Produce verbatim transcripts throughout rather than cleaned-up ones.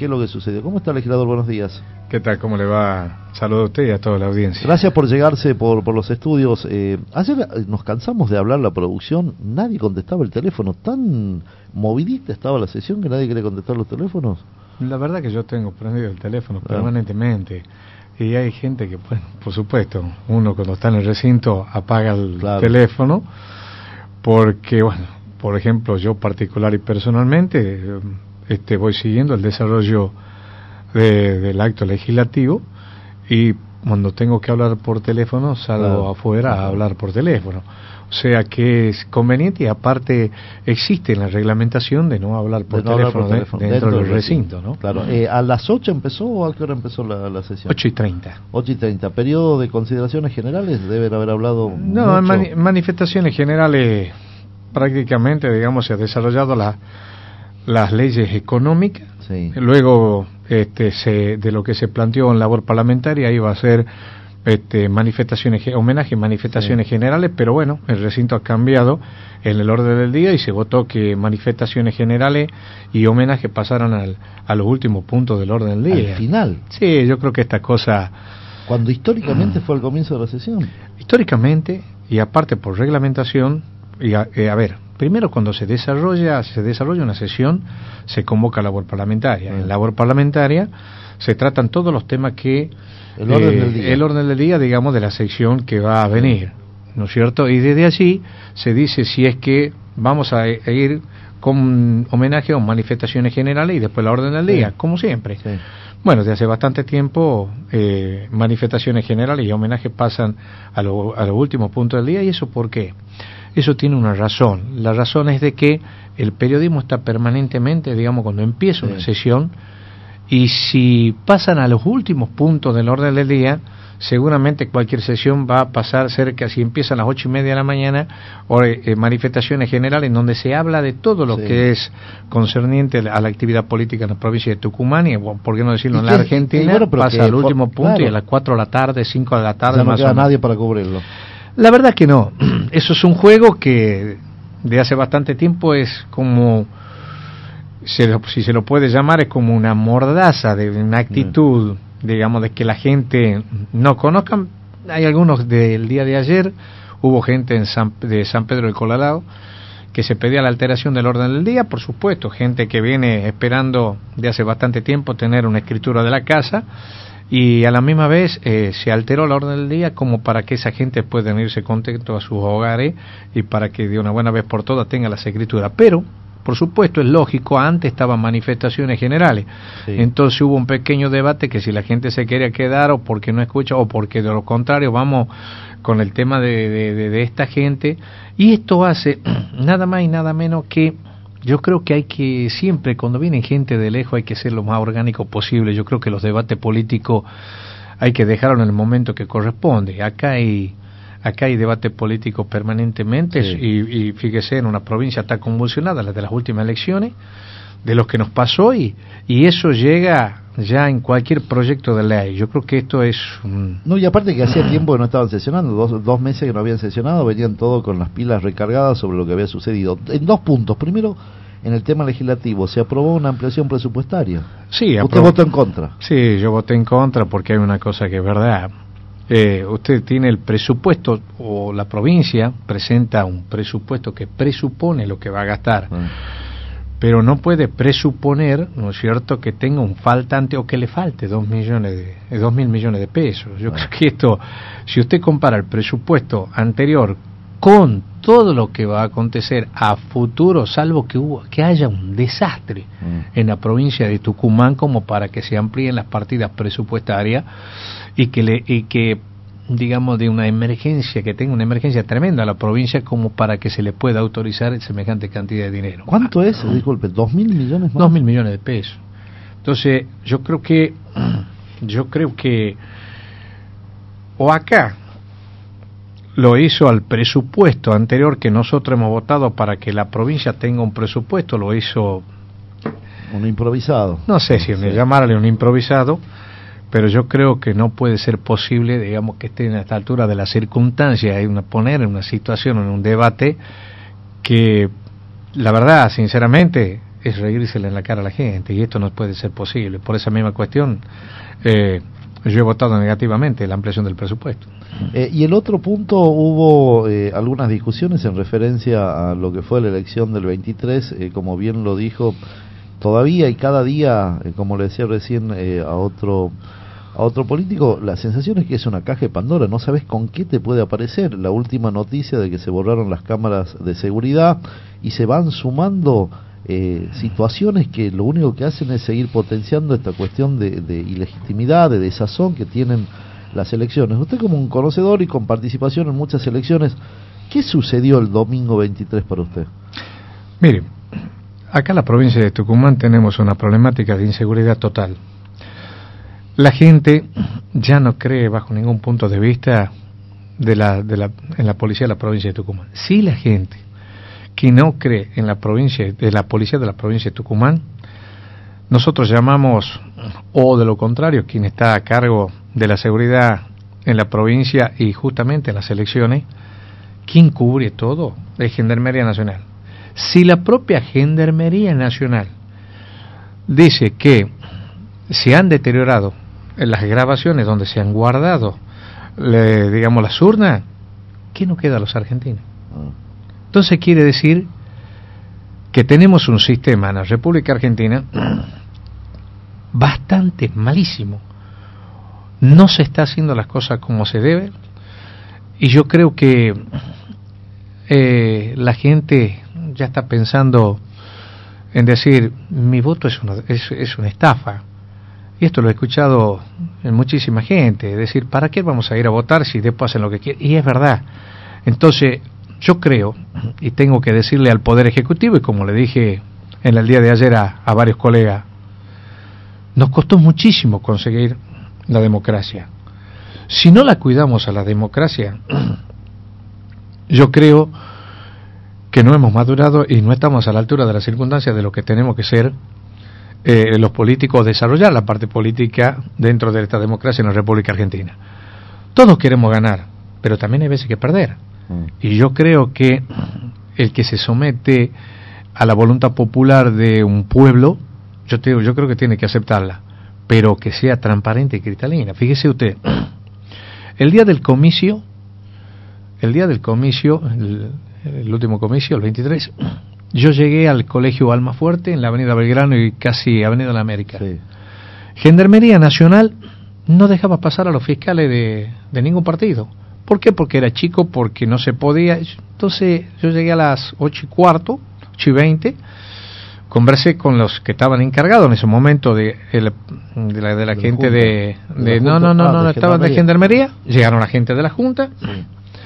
qué es lo que sucedió. ¿Cómo está, legislador? Buenos días. ¿Qué tal? ¿Cómo le va? Saludo a usted y a toda la audiencia. Gracias por llegarse por, por los estudios. Eh, ayer nos cansamos de hablar la producción, nadie contestaba el teléfono, tan movidita estaba la sesión que nadie quería contestar los teléfonos. La verdad que yo tengo prendido el teléfono ah. permanentemente y hay gente que, bueno, por supuesto, uno cuando está en el recinto apaga el claro. teléfono porque, bueno, por ejemplo, yo particular y personalmente este, voy siguiendo el desarrollo de, del acto legislativo y cuando tengo que hablar por teléfono salgo claro. afuera a hablar por teléfono. O sea que es conveniente y aparte existe la reglamentación de no hablar por, de no teléfono, hablar por teléfono de, dentro, dentro del recinto, ¿no? Claro. Eh, ¿A las ocho empezó o a qué hora empezó la, la sesión? ocho y treinta. ocho y treinta. ¿Periodo de consideraciones generales? Deben haber hablado No, en mani manifestaciones generales prácticamente, digamos, se ha desarrollado la, las leyes económicas. Sí. Luego este, se, de lo que se planteó en labor parlamentaria iba a ser este, manifestaciones, homenaje y manifestaciones sí. generales, pero bueno, el recinto ha cambiado en el orden del día y se votó que manifestaciones generales y homenaje pasaran al, a los últimos puntos del orden del día. ¿Al final? Sí, yo creo que esta cosa... Cuando históricamente mm, fue el comienzo de la sesión. Históricamente, y aparte por reglamentación, y a, eh, a ver, primero cuando se desarrolla se desarrolla una sesión, se convoca labor parlamentaria. Mm. En labor parlamentaria se tratan todos los temas que... El orden, eh, del día. el orden del día, digamos, de la sección que va a venir, ¿no es cierto? Y desde allí se dice si es que vamos a, a ir con homenaje o manifestaciones generales y después la orden del día, sí. como siempre. Sí. Bueno, desde hace bastante tiempo eh, manifestaciones generales y homenaje pasan a los a lo últimos puntos del día. ¿Y eso por qué? Eso tiene una razón. La razón es de que el periodismo está permanentemente, digamos, cuando empieza sí. una sesión, y si pasan a los últimos puntos del orden del día, seguramente cualquier sesión va a pasar cerca, si empiezan a las ocho y media de la mañana, o eh, manifestaciones generales en donde se habla de todo lo sí. que es concerniente a la actividad política en la provincia de Tucumán y, por qué no decirlo, en la Argentina, y bueno, pasa al último punto claro. y a las cuatro de la tarde, cinco de la tarde. Ya no más queda o menos. Nadie para cubrirlo. La verdad que no. Eso es un juego que de hace bastante tiempo es como... Se lo, si se lo puede llamar, es como una mordaza de una actitud, mm. digamos, de que la gente no conozca. Hay algunos del día de ayer, hubo gente en San, de San Pedro del Colalao que se pedía la alteración del orden del día, por supuesto, gente que viene esperando de hace bastante tiempo tener una escritura de la casa, y a la misma vez eh, se alteró la orden del día como para que esa gente pueda irse contento a sus hogares y para que de una buena vez por todas tenga las escrituras. Pero por supuesto, es lógico, antes estaban manifestaciones generales, sí. entonces hubo un pequeño debate que si la gente se quería quedar o porque no escucha o porque de lo contrario vamos con el tema de, de, de, de esta gente, y esto hace nada más y nada menos que, yo creo que hay que siempre, cuando viene gente de lejos, hay que ser lo más orgánico posible. Yo creo que los debates políticos hay que dejarlo en el momento que corresponde. Acá hay... Acá hay debate político permanentemente sí. y, y fíjese, en una provincia tan convulsionada, la de las últimas elecciones, de los que nos pasó, y, y eso llega ya en cualquier proyecto de ley. Yo creo que esto es... Un... No, y aparte que hacía tiempo que no estaban sesionando, dos, dos meses que no habían sesionado, venían todos con las pilas recargadas sobre lo que había sucedido. En dos puntos. Primero, en el tema legislativo, se aprobó una ampliación presupuestaria. Sí, ¿Usted votó en contra? Sí, yo voté en contra porque hay una cosa que es verdad. Eh, usted tiene el presupuesto, o la provincia presenta un presupuesto que presupone lo que va a gastar, ah. pero no puede presuponer, ¿no es cierto?, que tenga un faltante o que le falte dos millones de, dos mil millones de pesos. Yo ah. creo que esto, si usted compara el presupuesto anterior con todo lo que va a acontecer a futuro, salvo que hubo, que haya un desastre mm. en la provincia de Tucumán como para que se amplíen las partidas presupuestarias y que le y que digamos de una emergencia, que tenga una emergencia tremenda a la provincia como para que se le pueda autorizar semejante cantidad de dinero. ¿Cuánto ah, es? Disculpe, ¿dos mil millones más? Dos mil millones de pesos. Entonces, yo creo que yo creo que o acá lo hizo al presupuesto anterior que nosotros hemos votado para que la provincia tenga un presupuesto, lo hizo un improvisado. No sé si sí. llamarle un improvisado, pero yo creo que no puede ser posible, digamos, que esté en esta altura de la circunstancia, hay una poner en una situación, en un debate que, la verdad, sinceramente, es reírsele en la cara a la gente, y esto no puede ser posible. Por esa misma cuestión, eh, yo he votado negativamente la ampliación del presupuesto. Eh, y el otro punto, hubo eh, algunas discusiones en referencia a lo que fue la elección del veintitrés, eh, como bien lo dijo, todavía y cada día, eh, como le decía recién eh, a otro a otro político, la sensación es que es una caja de Pandora, no sabes con qué te puede aparecer. La última noticia de que se borraron las cámaras de seguridad y se van sumando eh, situaciones que lo único que hacen es seguir potenciando esta cuestión de, de ilegitimidad, de desazón que tienen las elecciones. Usted, como un conocedor y con participación en muchas elecciones, ¿qué sucedió el domingo veintitrés para usted? Mire, acá en la provincia de Tucumán tenemos una problemática de inseguridad total. La gente ya no cree bajo ningún punto de vista de la, de la, en la policía de la provincia de Tucumán. Sí, la gente que no cree en la provincia, de la policía de la provincia de Tucumán, nosotros llamamos, o de lo contrario, quien está a cargo de la seguridad en la provincia y justamente en las elecciones, quien cubre todo es Gendarmería Nacional. Si la propia Gendarmería Nacional dice que se han deteriorado en las grabaciones donde se han guardado, le, digamos, las urnas, ¿qué nos queda a los argentinos? Entonces quiere decir que tenemos un sistema en la República Argentina bastante malísimo. No se está haciendo las cosas como se debe, y yo creo que eh, la gente ya está pensando en decir, mi voto es una, es, es una estafa. Y esto lo he escuchado en muchísima gente, es decir, ¿para qué vamos a ir a votar si después hacen lo que quieren? Y es verdad. Entonces, yo creo, y tengo que decirle al Poder Ejecutivo, y como le dije en el día de ayer a, a varios colegas, nos costó muchísimo conseguir la democracia. Si no la cuidamos a la democracia, yo creo que no hemos madurado y no estamos a la altura de las circunstancias de lo que tenemos que ser eh, los políticos, desarrollar la parte política dentro de esta democracia en la República Argentina. Todos queremos ganar, pero también hay veces que perder. Mm. Y yo creo que el que se somete a la voluntad popular de un pueblo, yo, te, yo creo que tiene que aceptarla, pero que sea transparente y cristalina. Fíjese usted, el día del comicio, el día del comicio, el, el último comicio, el veintitrés, yo llegué al colegio Almafuerte en la avenida Belgrano y casi avenida La América. Sí. Gendarmería Nacional no dejaba pasar a los fiscales de, de ningún partido. ¿Por qué? Porque era chico, porque no se podía. Entonces yo llegué a las ocho y cuarto, ocho y veinte, conversé con los que estaban encargados en ese momento de, el, de la, de la de gente la de, de, de no, no, no, no, no, estaban de Gendarmería, llegaron la gente de la Junta. Sí.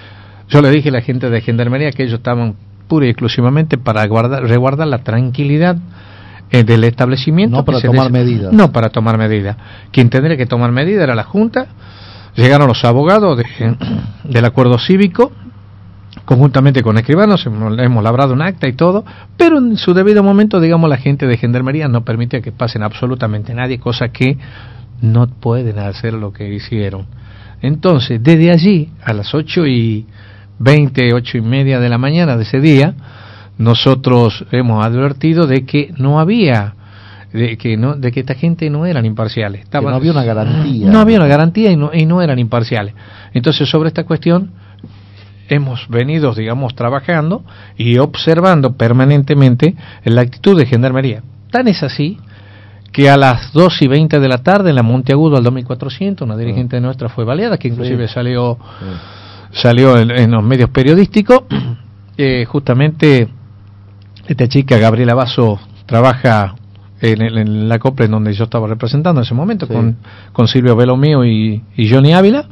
Yo le dije a la gente de Gendarmería que ellos estaban pura y exclusivamente para guardar, resguardar la tranquilidad eh, del establecimiento. No para tomar medidas. No para tomar medidas. Quien tendría que tomar medidas era la Junta. Llegaron los abogados de, del acuerdo cívico, conjuntamente con escribanos, hemos, hemos labrado un acta y todo, pero en su debido momento, digamos, la gente de Gendarmería no permitía que pasen absolutamente nadie, cosa que no pueden hacer lo que hicieron. Entonces, desde allí, a las ocho y veinte, ocho y media de la mañana de ese día, nosotros hemos advertido de que no había, de que no, de que esta gente no eran imparciales. Estaban, que no había una garantía. No había una garantía y no, y no eran imparciales. Entonces, sobre esta cuestión hemos venido, digamos, trabajando y observando permanentemente la actitud de Gendarmería. Tan es así que a las dos y veinte de la tarde en la Monteagudo al dos mil cuatrocientos, una dirigente nuestra fue baleada, que inclusive sí. salió sí. salió en, en los medios periodísticos. Eh, justamente esta chica, Gabriela Basso, trabaja en, en, en la COPRE en donde yo estaba representando en ese momento, sí. con, con Silvio Belomío y, y Johnny Ávila.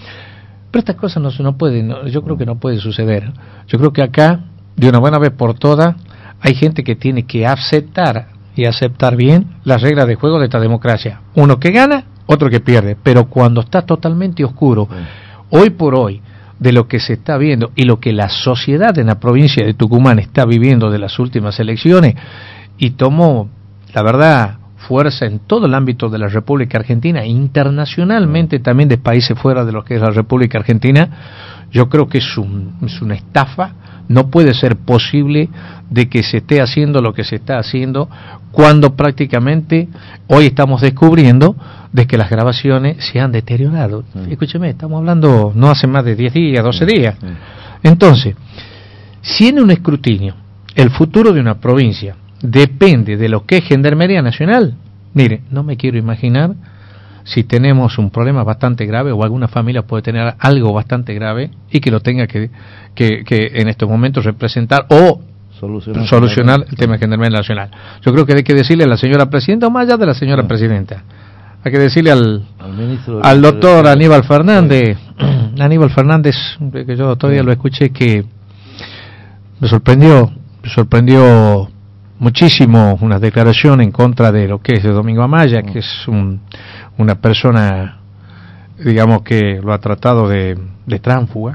Pero estas cosas no, no pueden, no, yo creo que no puede suceder. Yo creo que acá, de una buena vez por todas, hay gente que tiene que aceptar y aceptar bien las reglas de juego de esta democracia. Uno que gana, otro que pierde. Pero cuando está totalmente oscuro, sí. hoy por hoy, de lo que se está viendo y lo que la sociedad en la provincia de Tucumán está viviendo de las últimas elecciones, y tomó, la verdad, fuerza en todo el ámbito de la República Argentina, internacionalmente también de países fuera de lo que es la República Argentina. Yo creo que es, un, es una estafa. No puede ser posible de que se esté haciendo lo que se está haciendo cuando prácticamente hoy estamos descubriendo de que las grabaciones se han deteriorado. Sí. Escúcheme, estamos hablando no hace más de diez días, doce días. Sí. Entonces, si en un escrutinio el futuro de una provincia depende de lo que es Gendarmería Nacional, mire, no me quiero imaginar si tenemos un problema bastante grave o alguna familia puede tener algo bastante grave y que lo tenga que, que, que en estos momentos representar o solucionar, solucionar el tema de Gendarmería Nacional. Yo creo que hay que decirle a la señora presidenta, o más allá de la señora sí. presidenta, hay que decirle al, al, ministro al doctor de... Aníbal Fernández, sí. Aníbal Fernández, que yo todavía sí. lo escuché, que me sorprendió, me sorprendió muchísimo una declaración en contra de lo que es de Domingo Amaya, que es un, una persona, digamos, que lo ha tratado de, de tránfuga.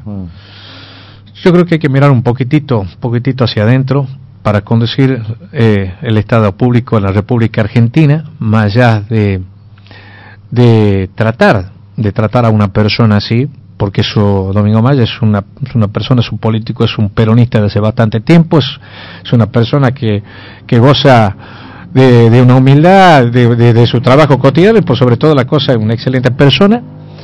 Yo creo que hay que mirar un poquitito, un poquitito hacia adentro para conducir eh, el Estado público en la República Argentina, más allá de, de tratar, de tratar a una persona así, porque eso, Domingo Amaya es una, es una persona, es un político, es un peronista desde bastante tiempo, es, es una persona que, que goza de, de una humildad, de, de, de su trabajo cotidiano y por sobre todo la cosa, es una excelente persona.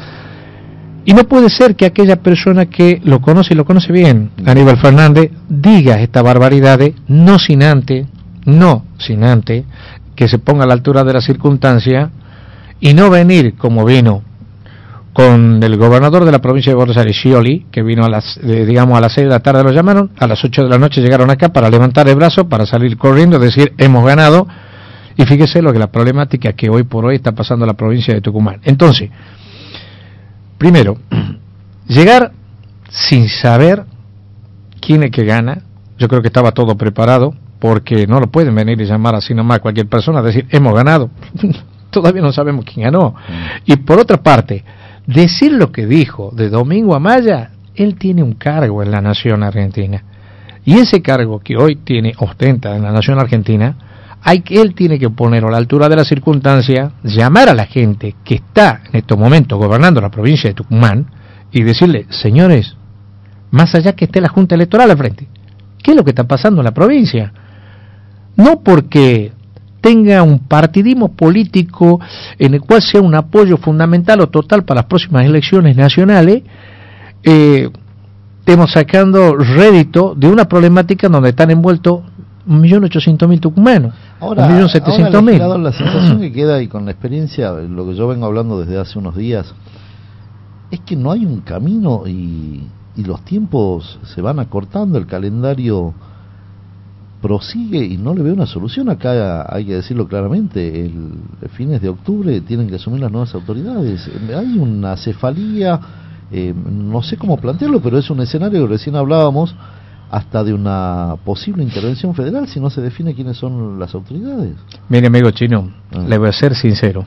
Y no puede ser que aquella persona que lo conoce y lo conoce bien, Aníbal Fernández, diga esta barbaridad de no sin antes, no sin antes, que se ponga a la altura de la circunstancia y no venir como vino con el gobernador de la provincia de Buenos Aires, Scioli, que vino a las, eh, digamos, a las seis de la tarde lo llamaron, a las ocho de la noche llegaron acá para levantar el brazo, para salir corriendo, decir, hemos ganado, y fíjese lo que la problemática que hoy por hoy está pasando en la provincia de Tucumán. Entonces, primero, llegar sin saber quién es que gana, yo creo que estaba todo preparado, porque no lo pueden venir y llamar así nomás a cualquier persona, decir, hemos ganado, todavía no sabemos quién ganó. Y por otra parte, decir lo que dijo de Domingo Amaya, él tiene un cargo en la nación argentina, y ese cargo que hoy tiene, ostenta en la nación argentina, hay que, él tiene que poner a la altura de la circunstancia, llamar a la gente que está en estos momentos gobernando la provincia de Tucumán y decirle, señores, más allá que esté la Junta Electoral al frente, ¿qué es lo que está pasando en la provincia? No porque tenga un partidismo político en el cual sea un apoyo fundamental o total para las próximas elecciones nacionales, eh, estemos sacando rédito de una problemática donde están envueltos un millón ochocientos mil tucumanos, ahora, un millón setecientos mil. La sensación que queda, y con la experiencia, lo que yo vengo hablando desde hace unos días, es que no hay un camino y, y los tiempos se van acortando, el calendario prosigue y no le veo una solución. Acá hay que decirlo claramente, el, el fines de octubre tienen que asumir las nuevas autoridades, hay una cefalía, eh, no sé cómo plantearlo, pero es un escenario que recién hablábamos, hasta de una posible intervención federal si no se define quiénes son las autoridades. Mire, amigo Chino, ah. le voy a ser sincero.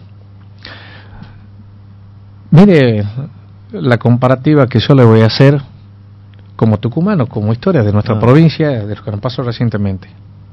Mire la comparativa que yo le voy a hacer como tucumano, como historia de nuestra ah. provincia, de lo que nos pasó recientemente.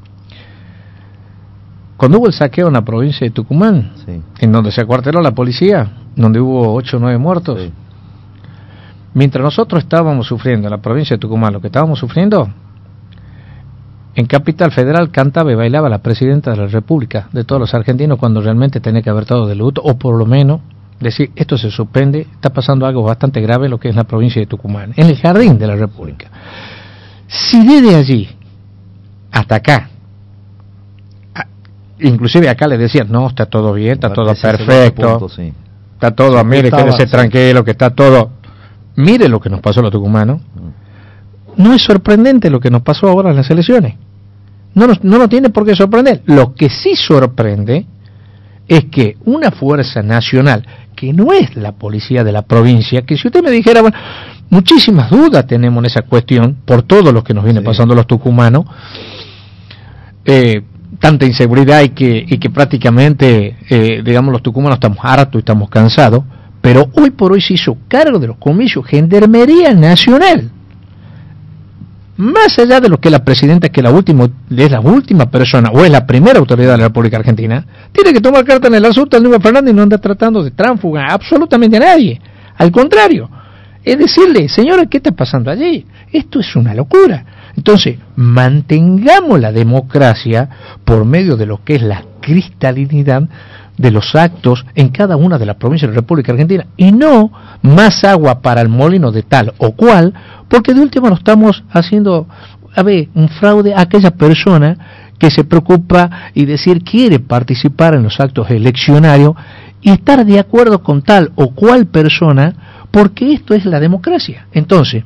Cuando hubo el saqueo en la provincia de Tucumán, sí. en donde se acuarteló la policía, donde hubo ocho o nueve muertos, sí. mientras nosotros estábamos sufriendo en la provincia de Tucumán, lo que estábamos sufriendo, en Capital Federal cantaba y bailaba la presidenta de la República, de todos los argentinos, cuando realmente tenía que haber estado de luto, o por lo menos decir, esto se suspende, está pasando algo bastante grave en lo que es la provincia de Tucumán, en el jardín de la República. Si desde allí hasta acá, a, inclusive acá le decían, no, está todo bien, está todo perfecto, punto, sí. está todo, mire, quédese tranquilo, que está todo... Mire lo que nos pasó a los tucumanos. No es sorprendente lo que nos pasó ahora en las elecciones. No nos, no nos tiene por qué sorprender. Lo que sí sorprende es que una fuerza nacional, que no es la policía de la provincia, que si usted me dijera, bueno, muchísimas dudas tenemos en esa cuestión, por todo lo que nos viene sí. pasando a los tucumanos, eh, tanta inseguridad y que, y que prácticamente, eh, digamos, los tucumanos estamos hartos y estamos cansados. Pero hoy por hoy se hizo cargo de los comicios Gendarmería Nacional. más allá de lo que la presidenta, que la última, es la última persona, o es la primera autoridad de la República Argentina, tiene que tomar carta en el asunto de Néstor Fernández y no anda tratando de tránfuga absolutamente a nadie. Al contrario, es decirle, señora, ¿qué está pasando allí? Esto es una locura. Entonces, mantengamos la democracia por medio de lo que es la cristalinidad de los actos en cada una de las provincias de la República Argentina, y no más agua para el molino de tal o cual, porque de última lo estamos haciendo, a ver, un fraude a aquella persona que se preocupa y decir quiere participar en los actos eleccionarios y estar de acuerdo con tal o cual persona, porque esto es la democracia. Entonces,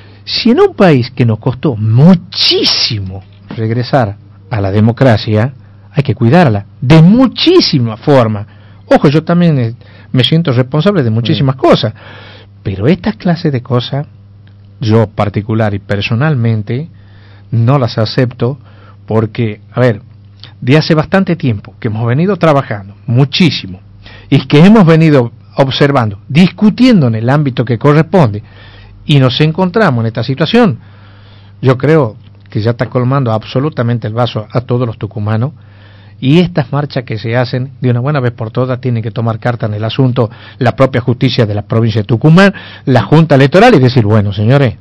si en un país que nos costó muchísimo regresar a la democracia, hay que cuidarla de muchísima forma. Ojo, yo también eh, me siento responsable de muchísimas sí. cosas, pero esta clase de cosas, yo particular y personalmente, no las acepto porque, a ver, de hace bastante tiempo que hemos venido trabajando, muchísimo, y que hemos venido observando, discutiendo en el ámbito que corresponde, y nos encontramos en esta situación, yo creo que ya está colmando absolutamente el vaso a todos los tucumanos, y estas marchas que se hacen, de una buena vez por todas, tienen que tomar carta en el asunto la propia justicia de la provincia de Tucumán, la Junta Electoral, y decir, bueno, señores,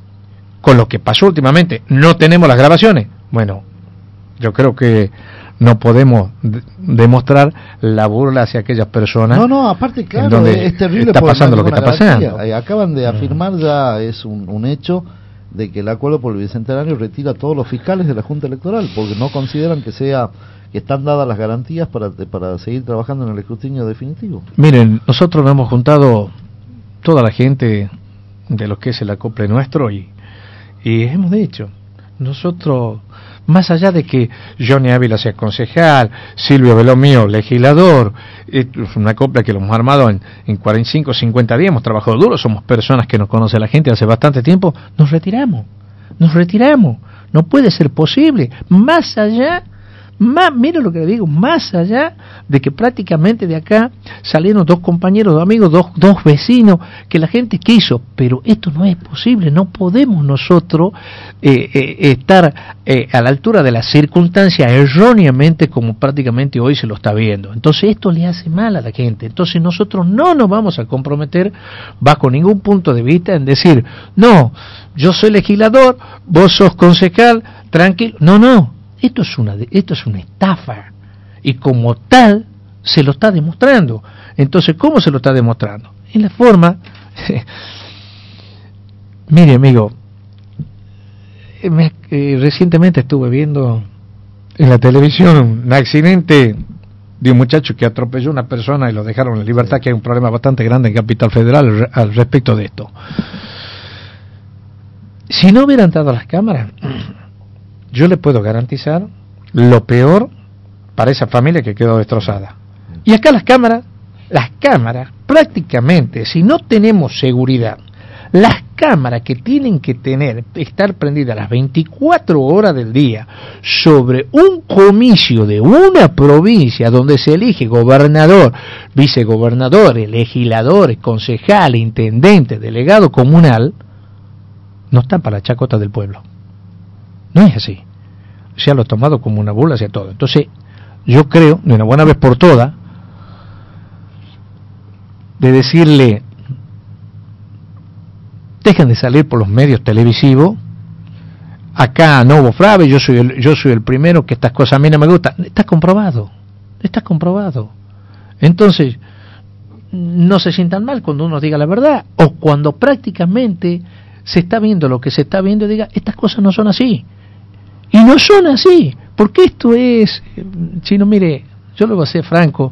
con lo que pasó últimamente, no tenemos las grabaciones. Bueno, yo creo que no podemos de- demostrar la burla hacia aquellas personas. No, no, aparte, claro, donde es terrible. está pasando lo que está garantía. pasando. Eh, Acaban de afirmar ya, es un, un hecho, de que el acuerdo por el Bicentenario retira a todos los fiscales de la Junta Electoral, porque no consideran que sea que están dadas las garantías para, para seguir trabajando en el escrutinio definitivo. Miren, nosotros nos hemos juntado toda la gente de lo que es el acople nuestro y, y hemos dicho, nosotros, más allá de que Johnny Ávila sea concejal, Silvio Belomío legislador, es una acople que lo hemos armado en, en cuarenta y cinco, cincuenta días, hemos trabajado duro, somos personas que nos conoce la gente hace bastante tiempo, nos retiramos, nos retiramos, no puede ser posible, más allá Más, mire lo que le digo, más allá de que prácticamente de acá salieron dos compañeros, dos amigos, dos, dos vecinos, que la gente quiso, pero esto no es posible, no podemos nosotros eh, eh, estar eh, a la altura de las circunstancias erróneamente como prácticamente hoy se lo está viendo. Entonces esto le hace mal a la gente, entonces nosotros no nos vamos a comprometer bajo ningún punto de vista en decir, no, yo soy legislador, vos sos concejal, tranquilo, no, no. Esto es una esto es una estafa y como tal se lo está demostrando. Entonces, ¿cómo se lo está demostrando? En la forma mire, amigo, me, eh, recientemente estuve viendo en la televisión un accidente de un muchacho que atropelló a una persona y lo dejaron en libertad, que hay un problema bastante grande en Capital Federal al respecto de esto. Si no hubieran dado las cámaras, yo le puedo garantizar lo peor para esa familia que quedó destrozada. Y acá las cámaras, las cámaras prácticamente, si no tenemos seguridad, las cámaras que tienen que tener, estar prendidas las veinticuatro horas del día sobre un comicio de una provincia donde se elige gobernador, vicegobernadores, legisladores, concejales, intendentes, delegado comunal, no están para la chacota del pueblo. No es así. Se ha lo tomado como una burla hacia todo. Entonces, yo creo, de una buena vez por todas, de decirle, dejen de salir por los medios televisivos, acá no hubo fraude, yo soy el, yo soy el primero que estas cosas a mí no me gustan. Está comprobado, está comprobado. Entonces, no se sientan mal cuando uno diga la verdad, o cuando prácticamente se está viendo lo que se está viendo y diga, estas cosas no son así. Y no son así, porque esto es, chino, mire, yo lo voy a ser franco,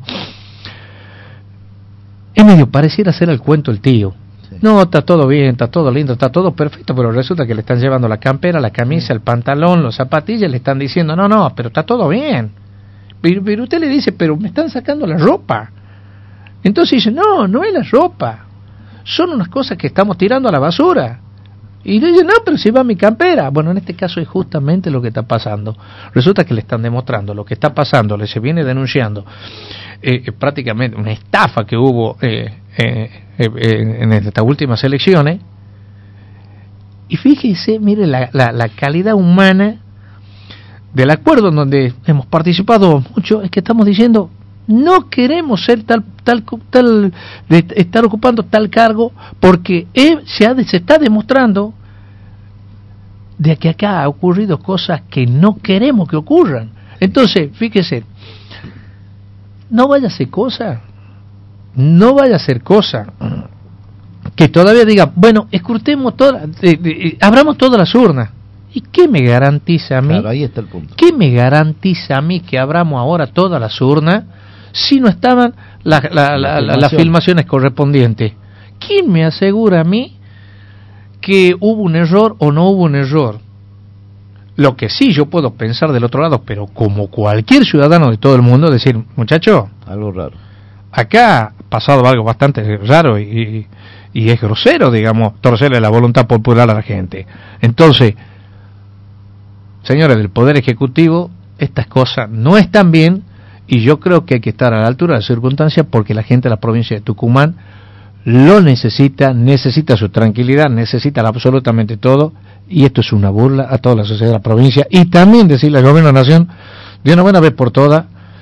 es medio pareciera ser el cuento el tío. Sí. No, está todo bien, está todo lindo, está todo perfecto, pero resulta que le están llevando la campera, la camisa, el pantalón, los zapatillas, le están diciendo, no, no, pero está todo bien. Pero, pero usted le dice, pero me están sacando la ropa. Entonces dice, no, no es la ropa, son unas cosas que estamos tirando a la basura. Y le dicen, no, pero si va mi campera. Bueno, en este caso es justamente lo que está pasando. Resulta que le están demostrando lo que está pasando, le se viene denunciando eh, prácticamente una estafa que hubo eh, eh, eh, en estas últimas elecciones, Y fíjese, mire, la, la, la calidad humana del acuerdo en donde hemos participado mucho, es que estamos diciendo, no queremos ser tal, tal, tal, de estar ocupando tal cargo, porque se, ha, se está demostrando de que acá ha ocurrido cosas que no queremos que ocurran. Entonces, fíjese, no vaya a ser cosa, no vaya a ser cosa que todavía diga, bueno, escrutemos todas, eh, eh, abramos todas las urnas. ¿Y qué me garantiza a mí? Claro, ahí está el punto. ¿Qué me garantiza a mí que abramos ahora todas las urnas si no estaban la, la, la, la, las filmaciones correspondientes? ¿Quién me asegura a mí que hubo un error o no hubo un error? Lo que sí yo puedo pensar del otro lado, pero como cualquier ciudadano de todo el mundo, decir, muchacho, algo raro. Acá ha pasado algo bastante raro y, y es grosero, digamos, torcerle la voluntad popular a la gente. Entonces, señores del Poder Ejecutivo, estas cosas no están bien y yo creo que hay que estar a la altura de las circunstancias porque la gente de la provincia de Tucumán lo necesita, necesita su tranquilidad, necesita absolutamente todo y esto es una burla a toda la sociedad de la provincia y también decirle al gobierno de la nación de una buena vez por todas,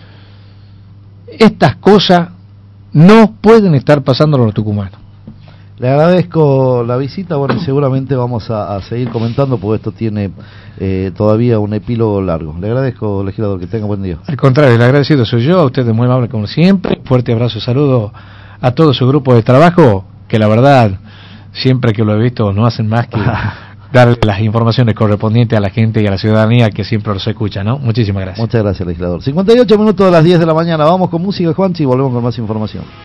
estas cosas no pueden estar pasando a los tucumanos. Le agradezco la visita, bueno, y seguramente vamos a, a seguir comentando porque esto tiene eh, todavía un epílogo largo. Le agradezco, legislador, que tenga buen día. Al contrario, el agradecido soy yo, a usted es muy amable como siempre. Fuerte abrazo y saludo a todo su grupo de trabajo, que la verdad, siempre que lo he visto, no hacen más que darle las informaciones correspondientes a la gente y a la ciudadanía que siempre los escucha, ¿no? Muchísimas gracias. Muchas gracias, legislador. cincuenta y ocho minutos de las diez de la mañana, vamos con música, Juanchi, y volvemos con más información.